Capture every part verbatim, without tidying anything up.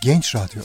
Genç Radyo.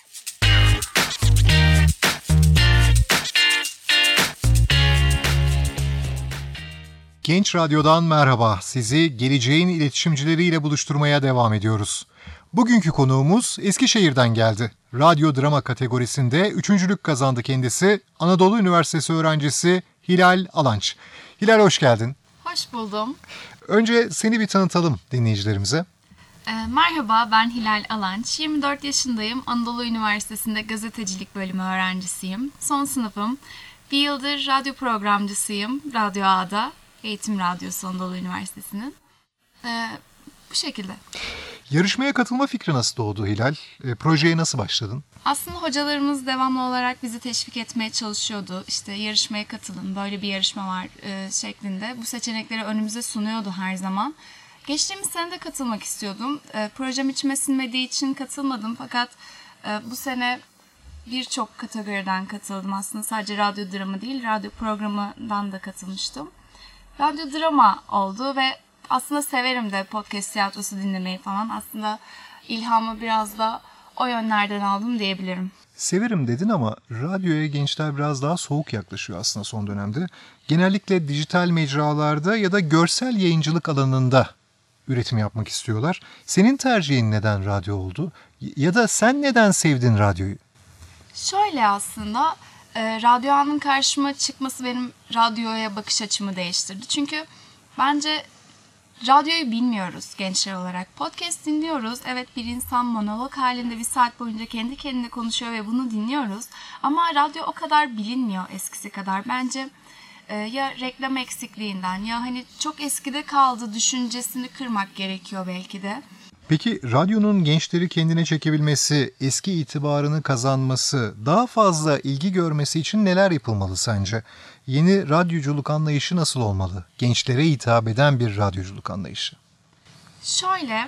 Genç Radyo'dan merhaba. Sizi geleceğin iletişimcileriyle buluşturmaya devam ediyoruz. Bugünkü konuğumuz Eskişehir'den geldi. Radyo drama kategorisinde üçüncülük kazandı kendisi. Anadolu Üniversitesi öğrencisi Hilal Alanç. Hilal, hoş geldin. Hoş buldum. Önce seni bir tanıtalım dinleyicilerimize. E, merhaba, ben Hilal Alanç. yirmi dört yaşındayım. Anadolu Üniversitesi'nde gazetecilik bölümü öğrencisiyim. Son sınıfım. Bir yıldır radyo programcısıyım. Radyo A'da. Eğitim Radyosu Anadolu Üniversitesi'nin. E, bu şekilde. Yarışmaya katılma fikri nasıl doğdu Hilal? E, projeye nasıl başladın? Aslında hocalarımız devamlı olarak bizi teşvik etmeye çalışıyordu. İşte yarışmaya katılın, böyle bir yarışma var e, şeklinde. Bu seçenekleri önümüze sunuyordu her zaman. Geçtiğimiz sene de katılmak istiyordum. E, projem içime sinmediği için katılmadım. Fakat e, bu sene birçok kategoriden katıldım. Aslında sadece radyo drama değil, radyo programından da katılmıştım. Radyo drama oldu ve aslında severim de podcast tiyatrosu dinlemeyi falan. Aslında ilhamı biraz da o yönlerden aldım diyebilirim. Severim dedin ama radyoya gençler biraz daha soğuk yaklaşıyor aslında son dönemde. Genellikle dijital mecralarda ya da görsel yayıncılık alanında üretim yapmak istiyorlar. Senin tercihin neden radyo oldu? Ya da sen neden sevdin radyoyu? Şöyle aslında e, Radyo A'nın karşıma çıkması benim radyoya bakış açımı değiştirdi. Çünkü bence radyoyu bilmiyoruz gençler olarak. Podcast dinliyoruz. Evet, bir insan monolog halinde bir saat boyunca kendi kendine konuşuyor ve bunu dinliyoruz. Ama radyo o kadar bilinmiyor eskisi kadar. Bence e, ya reklam eksikliğinden ya hani çok eskide kaldı düşüncesini kırmak gerekiyor belki de. Peki radyonun gençleri kendine çekebilmesi, eski itibarını kazanması, daha fazla ilgi görmesi için neler yapılmalı sence? Yeni radyoculuk anlayışı nasıl olmalı? Gençlere hitap eden bir radyoculuk anlayışı. Şöyle,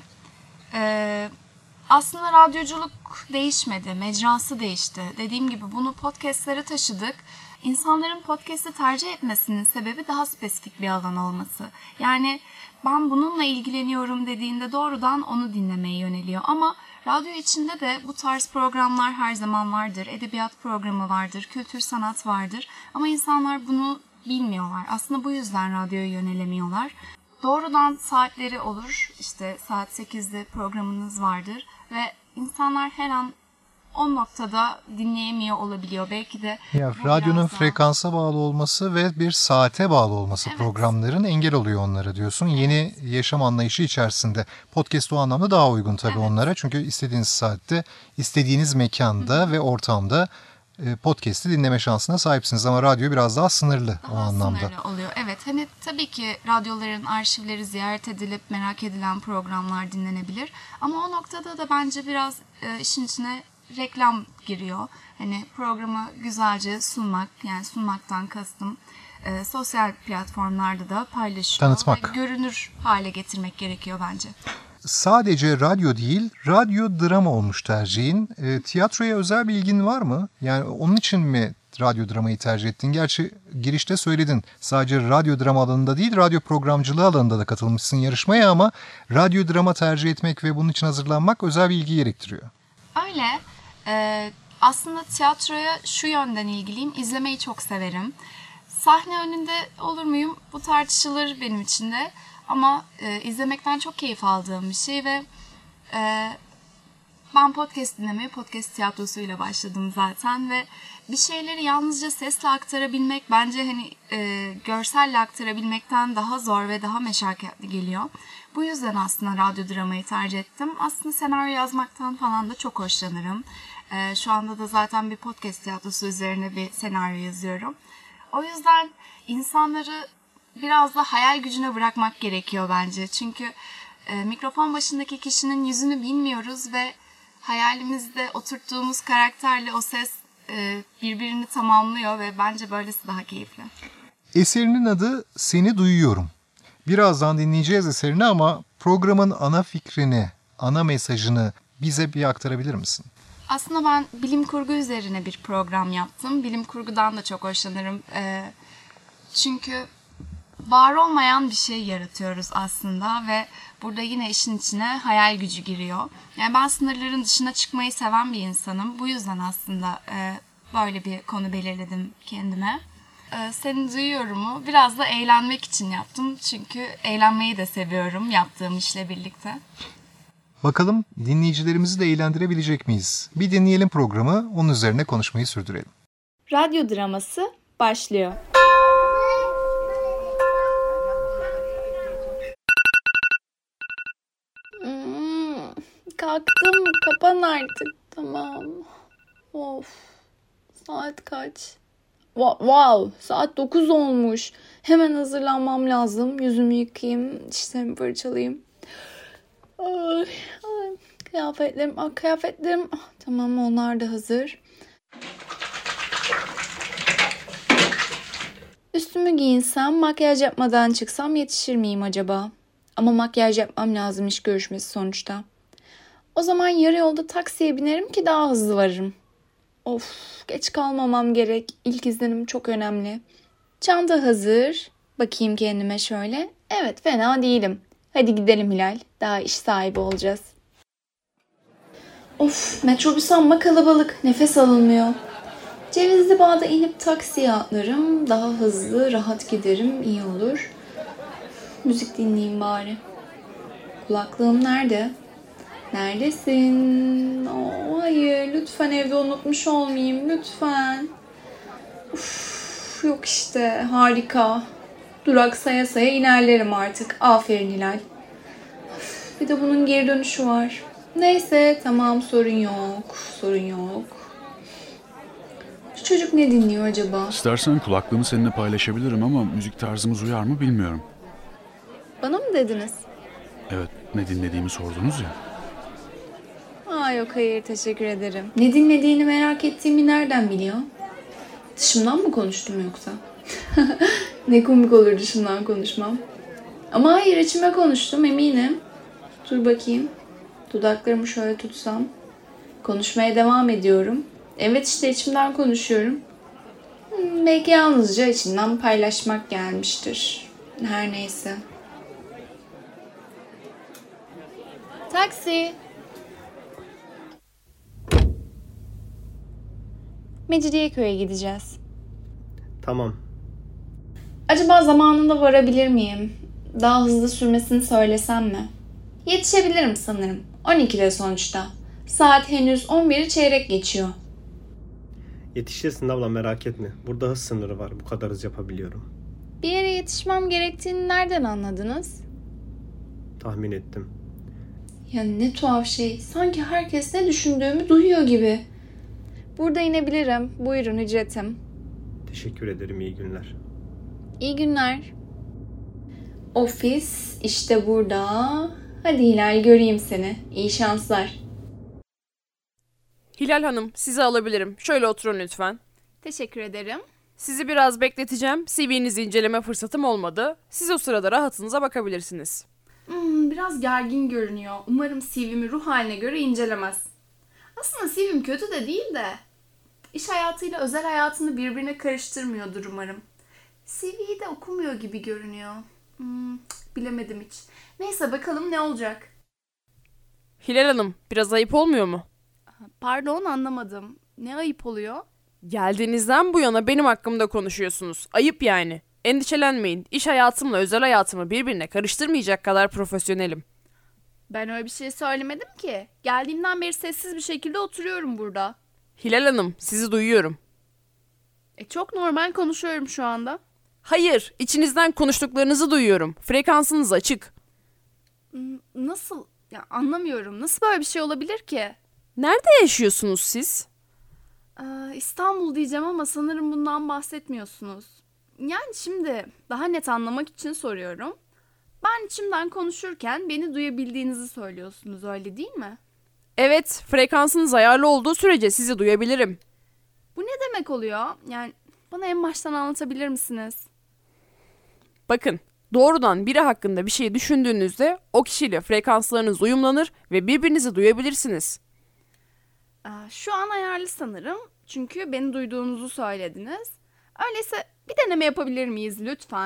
e, aslında radyoculuk değişmedi, mecrası değişti. Dediğim gibi bunu podcastlere taşıdık. İnsanların podcast'i tercih etmesinin sebebi daha spesifik bir alan olması. Yani ben bununla ilgileniyorum dediğinde doğrudan onu dinlemeye yöneliyor. Ama radyo içinde de bu tarz programlar her zaman vardır. Edebiyat programı vardır, kültür sanat vardır. Ama insanlar bunu bilmiyorlar. Aslında bu yüzden radyoya yönelemiyorlar. Doğrudan saatleri olur. İşte saat sekizde programınız vardır. Ve insanlar her an o noktada dinleyemiyor olabiliyor. Belki de ya, radyonun daha frekansa bağlı olması ve bir saate bağlı olması, evet, programların engel oluyor onlara diyorsun. Evet. Yeni yaşam anlayışı içerisinde. Podcast o anlamda daha uygun tabii, evet, onlara. Çünkü istediğiniz saatte, istediğiniz mekanda, hı-hı, ve ortamda podcast'i dinleme şansına sahipsiniz. Ama radyo biraz daha sınırlı daha o anlamda. Sınırlı oluyor. Evet, hani tabii ki radyoların arşivleri ziyaret edilip merak edilen programlar dinlenebilir. Ama o noktada da bence biraz e, işin içine reklam giriyor. Hani programı güzelce sunmak, yani sunmaktan kastım e, sosyal platformlarda da paylaşıyor. Tanıtmak. Ve görünür hale getirmek gerekiyor bence. Sadece radyo değil, radyo drama olmuş tercihin. E, tiyatroya özel bir ilgin var mı? Yani onun için mi radyo dramayı tercih ettin? Gerçi girişte söyledin. Sadece radyo drama alanında değil, radyo programcılığı alanında da katılmışsın yarışmaya ama radyo drama tercih etmek ve bunun için hazırlanmak özel bir ilgi gerektiriyor. Öyle. Ee, aslında tiyatroya şu yönden ilgiliyim. İzlemeyi çok severim. Sahne önünde olur muyum? Bu tartışılır benim için de. Ama e, izlemekten çok keyif aldığım bir şey ve e, ben podcast dinlemeye podcast tiyatrosuyla başladım zaten ve bir şeyleri yalnızca sesle aktarabilmek bence hani e, görselle aktarabilmekten daha zor ve daha meşakkatli geliyor. Bu yüzden aslında radyo dramayı tercih ettim. Aslında senaryo yazmaktan falan da çok hoşlanırım. E, şu anda da zaten bir podcast tiyatrosu üzerine bir senaryo yazıyorum. O yüzden insanları biraz da hayal gücüne bırakmak gerekiyor bence. Çünkü e, mikrofon başındaki kişinin yüzünü bilmiyoruz ve hayalimizde oturttuğumuz karakterle o ses e, birbirini tamamlıyor ve bence böylesi daha keyifli. Eserinin adı Seni Duyuyorum. Birazdan dinleyeceğiz eserini ama programın ana fikrini, ana mesajını bize bir aktarabilir misin? Aslında ben bilim kurgu üzerine bir program yaptım. Bilim kurgudan da çok hoşlanırım. E, çünkü var olmayan bir şey yaratıyoruz aslında ve burada yine işin içine hayal gücü giriyor. Yani ben sınırların dışına çıkmayı seven bir insanım. Bu yüzden aslında e, böyle bir konu belirledim kendime. E, seni duyuyorumu biraz da eğlenmek için yaptım. Çünkü eğlenmeyi de seviyorum yaptığım işle birlikte. Bakalım dinleyicilerimizi de eğlendirebilecek miyiz? Bir dinleyelim programı, onun üzerine konuşmayı sürdürelim. Radyo draması başlıyor. Hmm, kalktım, kapan artık. Tamam. Of. Saat kaç? Wa- Wow, saat dokuz olmuş. Hemen hazırlanmam lazım. Yüzümü yıkayayım, dişlerimi fırçalayayım. Ay, ay. Kıyafetlerim, ah, kıyafetlerim. Ah, tamam, onlar da hazır. Üstümü giyinsem, makyaj yapmadan çıksam yetişir miyim acaba? Ama makyaj yapmam lazım iş görüşmesi sonuçta. O zaman yarı yolda taksiye binerim ki daha hızlı varırım. Of, geç kalmamam gerek. İlk izlenim çok önemli. Çanta hazır. Bakayım kendime şöyle. Evet, fena değilim. Hadi gidelim Hilal. Daha iş sahibi olacağız. Of, metrobüs amma kalabalık. Nefes alınmıyor. Cevizli Bağ'da inip taksiye atlarım. Daha hızlı, rahat giderim. İyi olur. Müzik dinleyeyim bari. Kulaklığım nerede? Neredesin? Oo, hayır, lütfen evde unutmuş olmayayım. Lütfen. Uf, yok işte, harika. Durak saya saya ilerlerim artık. Aferin Hilal. Uf, bir de bunun geri dönüşü var. Neyse, tamam, sorun yok. Sorun yok. Şu çocuk ne dinliyor acaba? İstersen kulaklığımı seninle paylaşabilirim ama müzik tarzımız uyar mı bilmiyorum. Bana mı dediniz? Evet, ne dinlediğimi sordunuz ya. Aa, yok hayır, teşekkür ederim. Ne dinlediğini merak ettiğimi nereden biliyor? Dışımdan mı konuştum yoksa? Ne komik olur dışımdan konuşmam. Ama hayır, içime konuştum eminim. Dur bakayım. Dudaklarımı şöyle tutsam. Konuşmaya devam ediyorum. Evet, işte içimden konuşuyorum. Hmm, belki yalnızca içimden paylaşmak gelmiştir. Her neyse. Taksi. Mecidiyeköy'e gideceğiz. Tamam. Acaba zamanında varabilir miyim? Daha hızlı sürmesini söylesem mi? Yetişebilirim sanırım. on ikide sonuçta. Saat henüz on biri çeyrek geçiyor. Yetişirsin abla, merak etme. Burada hız sınırı var. Bu kadar hız yapabiliyorum. Bir yere yetişmem gerektiğini nereden anladınız? Tahmin ettim. Ya ne tuhaf şey. Sanki herkes ne düşündüğümü duyuyor gibi. Burada inebilirim. Buyurun ücretim. Teşekkür ederim. İyi günler. İyi günler. Ofis işte burada. Hadi Hilal, göreyim seni. İyi şanslar. Hilal Hanım, sizi alabilirim. Şöyle oturun lütfen. Teşekkür ederim. Sizi biraz bekleteceğim. C V'nizi inceleme fırsatım olmadı. Siz o sırada rahatınıza bakabilirsiniz. Hmm, biraz gergin görünüyor. Umarım C V'mi ruh haline göre incelemez. Aslında C V'm kötü de değil de iş hayatıyla özel hayatını birbirine karıştırmıyordur umarım. C V'yi de okumuyor gibi görünüyor. Hmm, bilemedim hiç. Neyse, bakalım ne olacak. Hilal Hanım, biraz ayıp olmuyor mu? Pardon, anlamadım. Ne ayıp oluyor? Geldiğinizden bu yana benim hakkımda konuşuyorsunuz. Ayıp yani. Endişelenmeyin. İş hayatımla özel hayatımı birbirine karıştırmayacak kadar profesyonelim. Ben öyle bir şey söylemedim ki. Geldiğimden beri sessiz bir şekilde oturuyorum burada. Hilal Hanım, sizi duyuyorum. E çok normal konuşuyorum şu anda. Hayır, içinizden konuştuklarınızı duyuyorum. Frekansınız açık. Hmm, Nasıl? Ya anlamıyorum. Nasıl böyle bir şey olabilir ki? Nerede yaşıyorsunuz siz? Aa, İstanbul diyeceğim ama sanırım bundan bahsetmiyorsunuz. Yani şimdi daha net anlamak için soruyorum. Ben içimden konuşurken beni duyabildiğinizi söylüyorsunuz, öyle değil mi? Evet, frekansınız ayarlı olduğu sürece sizi duyabilirim. Bu ne demek oluyor? Yani bana en baştan anlatabilir misiniz? Bakın, doğrudan biri hakkında bir şey düşündüğünüzde o kişiyle frekanslarınız uyumlanır ve birbirinizi duyabilirsiniz. Aa, şu an ayarlı sanırım. Çünkü beni duyduğunuzu söylediniz. Öyleyse bir deneme yapabilir miyiz lütfen?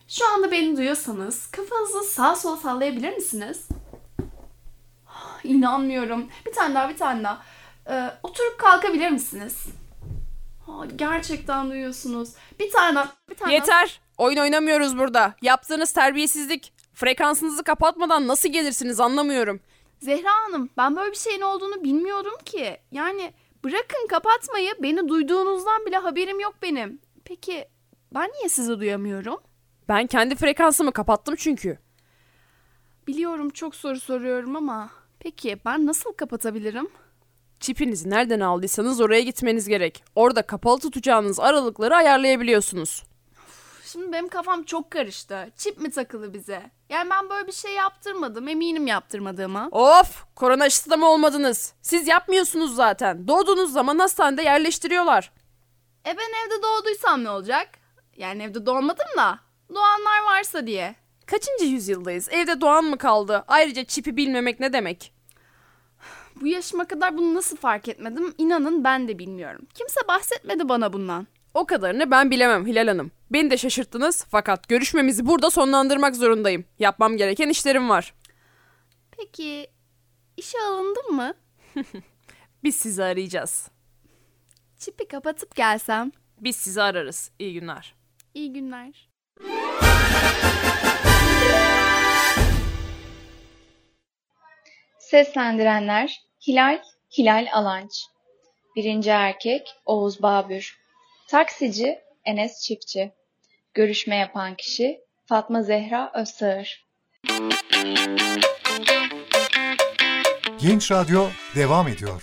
Şu anda beni duyuyorsanız kafanızı sağa sola sallayabilir misiniz? İnanmıyorum. Bir tane daha, bir tane daha. Ee, oturup kalkabilir misiniz? Ha, gerçekten duyuyorsunuz. Bir tane daha, bir tane daha. Yeter. Oyun oynamıyoruz burada. Yaptığınız terbiyesizlik. Frekansınızı kapatmadan nasıl gelirsiniz anlamıyorum. Zehra Hanım, ben böyle bir şeyin olduğunu bilmiyorum ki. Yani bırakın kapatmayı, beni duyduğunuzdan bile haberim yok benim. Peki ben niye sizi duyamıyorum? Ben kendi frekansımı kapattım çünkü. Biliyorum, çok soru soruyorum ama peki ben nasıl kapatabilirim? Çipinizi nereden aldıysanız oraya gitmeniz gerek. Orada kapalı tutacağınız aralıkları ayarlayabiliyorsunuz. Şimdi benim kafam çok karıştı. Çip mi takılı bize? Yani ben böyle bir şey yaptırmadım. Eminim yaptırmadığıma. Of! Korona aşısı da mı olmadınız? Siz yapmıyorsunuz zaten. Doğduğunuz zaman hastanede yerleştiriyorlar. E ben evde doğduysam ne olacak? Yani evde doğmadım da doğanlar varsa diye. Kaçıncı yüzyıldayız? Evde doğan mı kaldı? Ayrıca çipi bilmemek ne demek? Bu yaşıma kadar bunu nasıl fark etmedim? İnanın ben de bilmiyorum. Kimse bahsetmedi bana bundan. O kadarını ben bilemem Hilal Hanım. Beni de şaşırttınız fakat görüşmemizi burada sonlandırmak zorundayım. Yapmam gereken işlerim var. Peki işe alındın mı? Biz sizi arayacağız. Çipi kapatıp gelsem. Biz sizi ararız. İyi günler. İyi günler. Seslendirenler Hilal, Hilal Alanç. Birinci erkek Oğuz Babür. Taksici Enes Çiftçi. Görüşme yapan kişi Fatma Zehra Özsağır. Genç Radyo devam ediyor.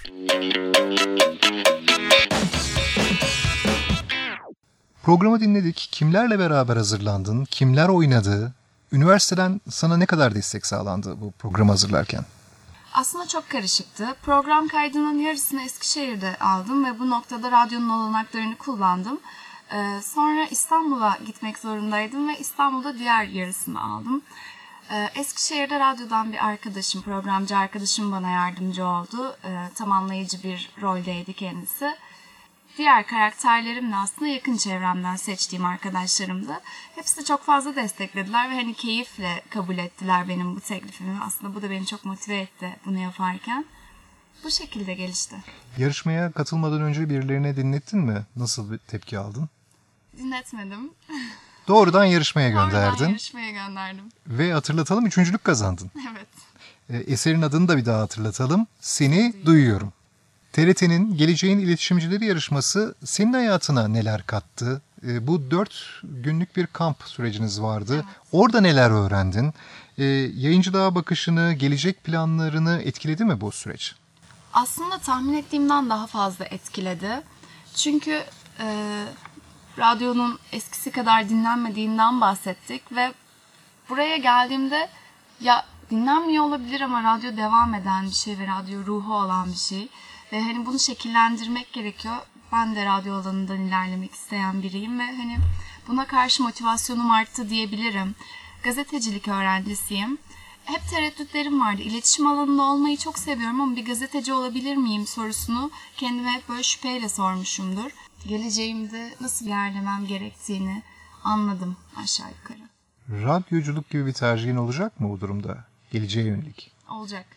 Programı dinledik. Kimlerle beraber hazırlandın? Kimler oynadı? Üniversiteden sana ne kadar destek sağlandı bu programı hazırlarken? Aslında çok karışıktı. Program kaydının yarısını Eskişehir'de aldım ve bu noktada radyonun olanaklarını kullandım. Ee, sonra İstanbul'a gitmek zorundaydım ve İstanbul'da diğer yarısını aldım. Ee, Eskişehir'de radyodan bir arkadaşım, programcı arkadaşım bana yardımcı oldu. Ee, tamamlayıcı bir roldeydi kendisi. Diğer karakterlerimle aslında yakın çevremden seçtiğim arkadaşlarımdı. Hepsi de çok fazla desteklediler ve hani keyifle kabul ettiler benim bu teklifimi. Aslında bu da beni çok motive etti bunu yaparken. Bu şekilde gelişti. Yarışmaya katılmadan önce birilerine dinlettin mi? Nasıl bir tepki aldın? Dinletmedim. Doğrudan yarışmaya gönderdin. Oradan yarışmaya gönderdim. Ve hatırlatalım, üçüncülük kazandın. Evet. E, eserin adını da bir daha hatırlatalım. Seni duyuyorum. T R T'nin Geleceğin İletişimcileri yarışması senin hayatına neler kattı? E, bu dört günlük bir kamp süreciniz vardı. Evet. Orada neler öğrendin? E, yayıncılığa bakışını, gelecek planlarını etkiledi mi bu süreç? Aslında tahmin ettiğimden daha fazla etkiledi. Çünkü e, radyonun eskisi kadar dinlenmediğinden bahsettik ve buraya geldiğimde ya dinlenmiyor olabilir ama radyo devam eden bir şey ve radyo ruhu olan bir şey. Ve hani bunu şekillendirmek gerekiyor. Ben de radyo alanından ilerlemek isteyen biriyim ve hani buna karşı motivasyonum arttı diyebilirim. Gazetecilik öğrencisiyim. Hep tereddütlerim vardı. İletişim alanında olmayı çok seviyorum ama bir gazeteci olabilir miyim sorusunu kendime hep böyle şüpheyle sormuşumdur. Geleceğimde nasıl ilerlemem gerektiğini anladım aşağı yukarı. Radyoculuk gibi bir tercihin olacak mı bu durumda? Geleceğe yönelik. Olacak.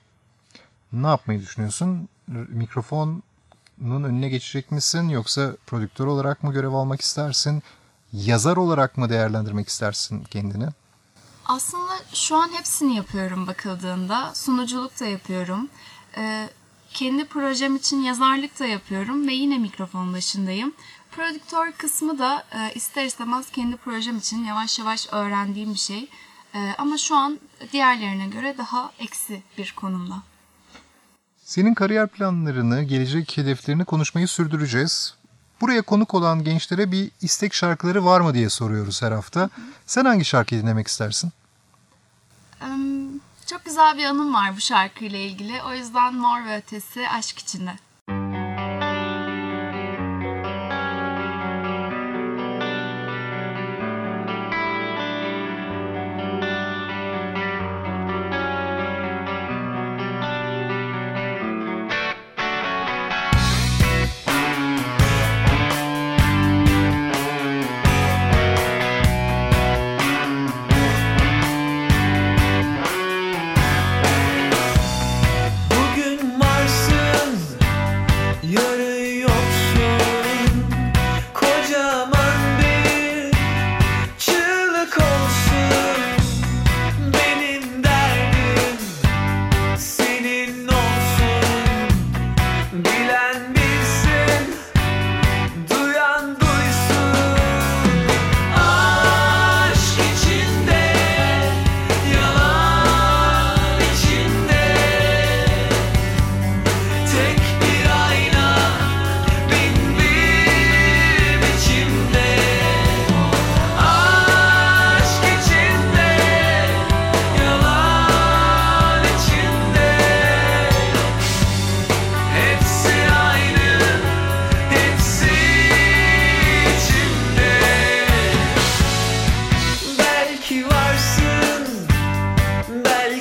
Ne yapmayı düşünüyorsun? Mikrofonun önüne geçecek misin? Yoksa prodüktör olarak mı görev almak istersin? Yazar olarak mı değerlendirmek istersin kendini? Aslında şu an hepsini yapıyorum bakıldığında. Sunuculuk da yapıyorum. Ee, kendi projem için yazarlık da yapıyorum ve yine mikrofon başındayım. Prodüktör kısmı da e, ister istemez kendi projem için yavaş yavaş öğrendiğim bir şey. E, ama şu an diğerlerine göre daha eksi bir konumda. Senin kariyer planlarını, gelecek hedeflerini konuşmayı sürdüreceğiz. Buraya konuk olan gençlere bir istek şarkıları var mı diye soruyoruz her hafta. Hı hı. Sen hangi şarkıyı dinlemek istersin? Çok güzel bir anım var bu şarkıyla ilgili. O yüzden Mor ve Ötesi Aşk İçinde.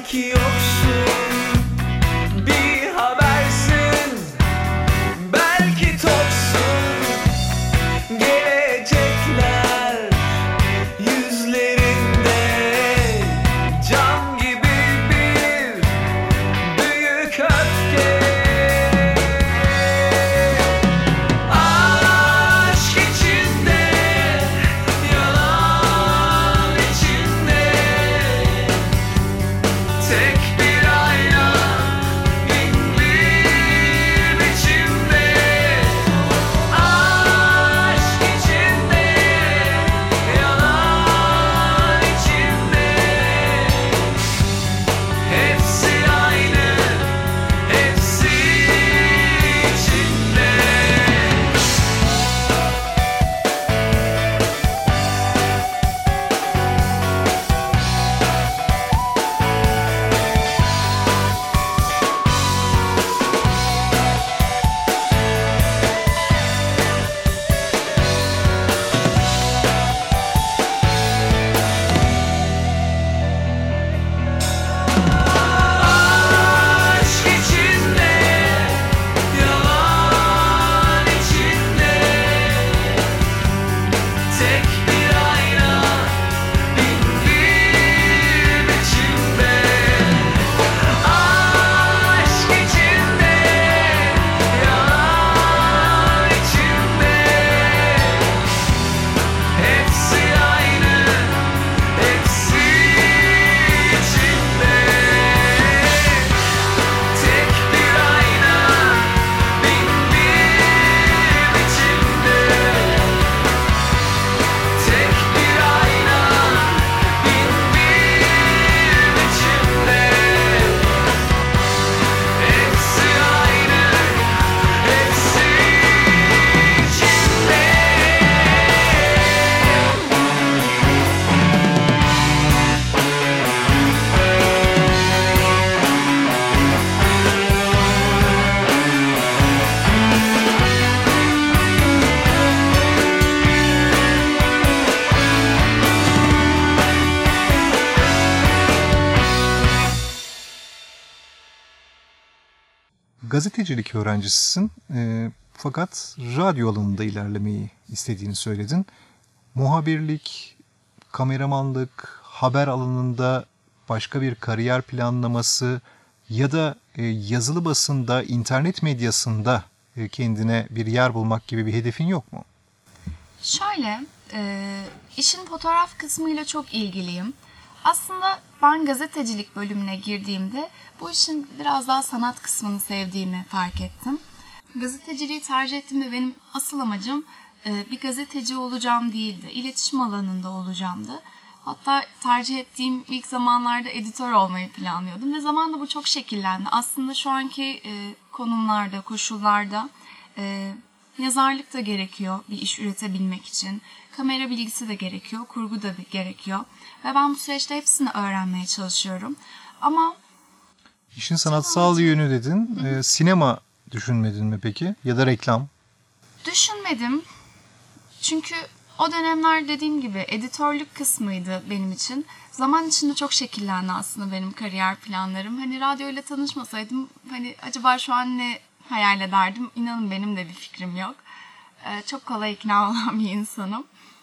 belki yoksun, bir habersin, belki toksun. Gelecekler yüzlerinde cam gibi bir büyük öfke. Aşk içinde, yalan içinde, tek bir ayna, bin bir biçimde. Aşk içinde, yalan içinde, hepsi aynı, hepsi içinde. Aşk içinde, yalan içinde, tek bir ayna, bin bir biçimde. Aşk içinde, yalan içinde, hepsi aynı, hepsi içinde. Tek bir ayna, bin bir biçimde. Tek bir ayna, bin bir biçimde. Hepsi aynı, hepsi içinde. Gazetecilik öğrencisisin e, fakat radyo alanında ilerlemeyi istediğini söyledin. Muhabirlik, kameramanlık, haber alanında başka bir kariyer planlaması ya da e, yazılı basında, internet medyasında e, kendine bir yer bulmak gibi bir hedefin yok mu? Şöyle, e, işin fotoğraf kısmıyla çok ilgiliyim. Aslında ben gazetecilik bölümüne girdiğimde bu işin biraz daha sanat kısmını sevdiğimi fark ettim. Gazeteciliği tercih ettiğimde benim asıl amacım e, bir gazeteci olacağım değildi. İletişim alanında olacağımdı. Hatta tercih ettiğim ilk zamanlarda editör olmayı planlıyordum ve zamanla bu çok şekillendi. Aslında şu anki e, konumlarda, koşullarda e, yazarlık da gerekiyor bir iş üretebilmek için. Kamera bilgisi de gerekiyor, kurgu da gerekiyor. Ve ben bu süreçte hepsini öğrenmeye çalışıyorum. Ama İşin sanatsal yönü dedin. E, sinema düşünmedin mi peki? Ya da reklam? düşünmedim. Çünkü o dönemler dediğim gibi editörlük kısmıydı benim için. Zaman içinde çok şekillendi aslında benim kariyer planlarım. Hani radyoyla tanışmasaydım hani acaba şu an ne hayal ederdim? İnanın benim de bir fikrim yok. Ee, çok kolay ikna olan bir insanım.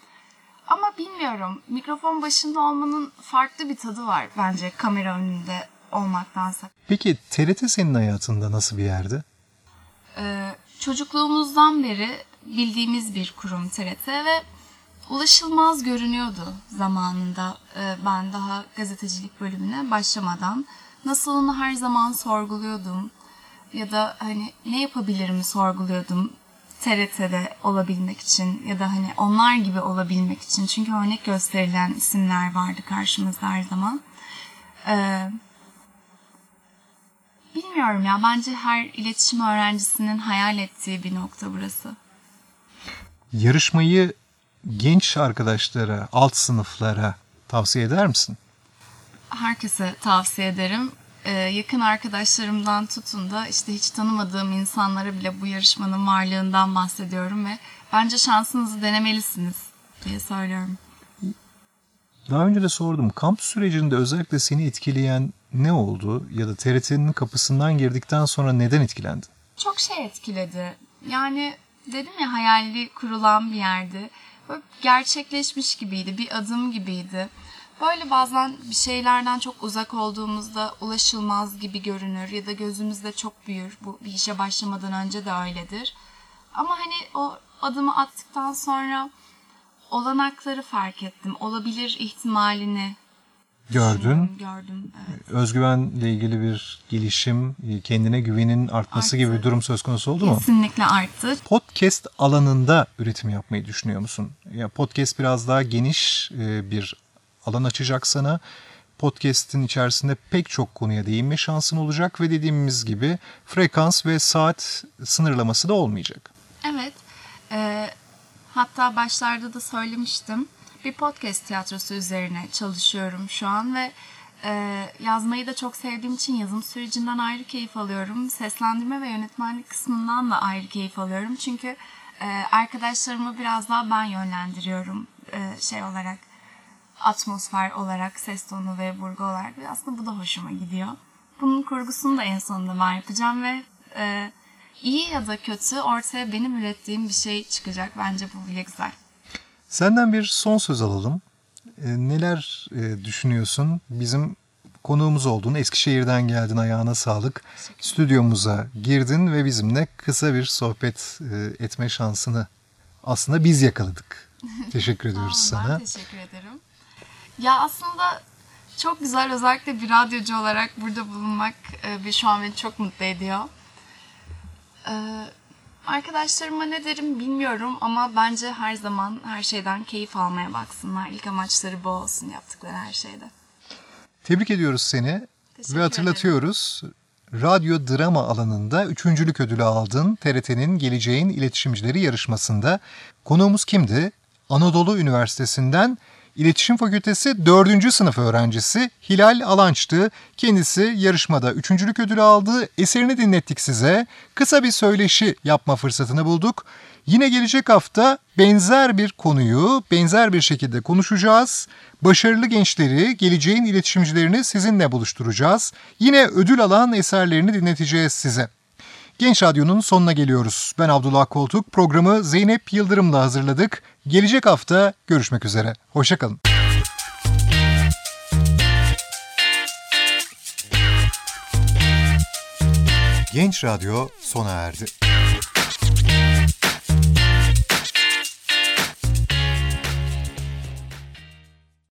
Ama bilmiyorum. Mikrofon başında olmanın farklı bir tadı var bence kamera önünde olmaktansa. Peki T R T senin hayatında nasıl bir yerdi? Ee, çocukluğumuzdan beri bildiğimiz bir kurum T R T ve ulaşılmaz görünüyordu zamanında ee, ben daha gazetecilik bölümüne başlamadan. Nasılını her zaman sorguluyordum ya da hani ne yapabilirimi sorguluyordum T R T'de olabilmek için ya da hani onlar gibi olabilmek için. Çünkü örnek gösterilen isimler vardı karşımızda her zaman. Ee, bilmiyorum ya, bence her iletişim öğrencisinin hayal ettiği bir nokta burası. Yarışmayı genç arkadaşlara, alt sınıflara tavsiye eder misin? Herkese tavsiye ederim. Ee, yakın arkadaşlarımdan tutun da işte hiç tanımadığım insanlara bile bu yarışmanın varlığından bahsediyorum ve bence şansınızı denemelisiniz diye söylüyorum. Daha önce de sordum. Kamp sürecinde özellikle seni etkileyen ne oldu? Ya da T R T'nin kapısından girdikten sonra neden etkilendin? Çok şey etkiledi. Yani dedim ya, hayali kurulan bir yerdi. Böyle gerçekleşmiş gibiydi, bir adım gibiydi. Böyle bazen bir şeylerden çok uzak olduğumuzda ulaşılmaz gibi görünür ya da gözümüzde çok büyür. Bu bir işe başlamadan önce de öyledir. Ama hani o adımı attıktan sonra olanakları fark ettim. Olabilir ihtimalini Gördün. düşündüm, gördüm. Evet. Özgüvenle ilgili bir gelişim, kendine güvenin artması Arttı. gibi bir durum söz konusu oldu mu? Kesinlikle arttı. Podcast alanında üretim yapmayı düşünüyor musun? Ya podcast biraz daha geniş e, bir alan açacak sana. Podcast'in içerisinde pek çok konuya değinme şansın olacak ve dediğimiz gibi frekans ve saat sınırlaması da olmayacak. Evet. E, hatta başlarda da söylemiştim. Bir podcast tiyatrosu üzerine çalışıyorum şu an ve e, yazmayı da çok sevdiğim için yazım sürecinden ayrı keyif alıyorum. Seslendirme ve yönetmenlik kısmından da ayrı keyif alıyorum. Çünkü e, arkadaşlarımı biraz daha ben yönlendiriyorum e, şey olarak. Atmosfer olarak, ses tonu ve vurgu olarak. Aslında bu da hoşuma gidiyor. Bunun kurgusunu da en sonunda ben yapacağım ve e, iyi ya da kötü ortaya benim ürettiğim bir şey çıkacak. Bence bu bile güzel. Senden bir son söz alalım. E, neler e, düşünüyorsun? Bizim konuğumuz oldun. Eskişehir'den geldin, ayağına sağlık. Stüdyomuza girdin ve bizimle kısa bir sohbet e, etme şansını aslında biz yakaladık. Teşekkür ediyoruz Tamam, sana. ben teşekkür ederim. Ya aslında çok güzel, özellikle bir radyocu olarak burada bulunmak e, şu an beni çok mutlu ediyor. E, arkadaşlarıma ne derim bilmiyorum ama bence her zaman her şeyden keyif almaya baksınlar. İlk amaçları bu olsun yaptıkları her şeyde. Tebrik ediyoruz seni Teşekkür ve hatırlatıyoruz. Radyo drama alanında üçüncülük ödülü aldın T R T'nin Geleceğin İletişimcileri yarışmasında. Konuğumuz kimdi? Anadolu Üniversitesi'nden İletişim Fakültesi dördüncü sınıf öğrencisi Hilal Alanç'tı. Kendisi yarışmada üçüncülük ödülü aldı. Eserini dinlettik size. Kısa bir söyleşi yapma fırsatını bulduk. Yine gelecek hafta benzer bir konuyu benzer bir şekilde konuşacağız. Başarılı gençleri, geleceğin iletişimcilerini sizinle buluşturacağız. Yine ödül alan eserlerini dinleteceğiz size. Genç Radyo'nun sonuna geliyoruz. Ben Abdullah Koltuk. Programı Zeynep Yıldırım'la hazırladık. Gelecek hafta görüşmek üzere. Hoşça kalın. Genç Radyo sona erdi.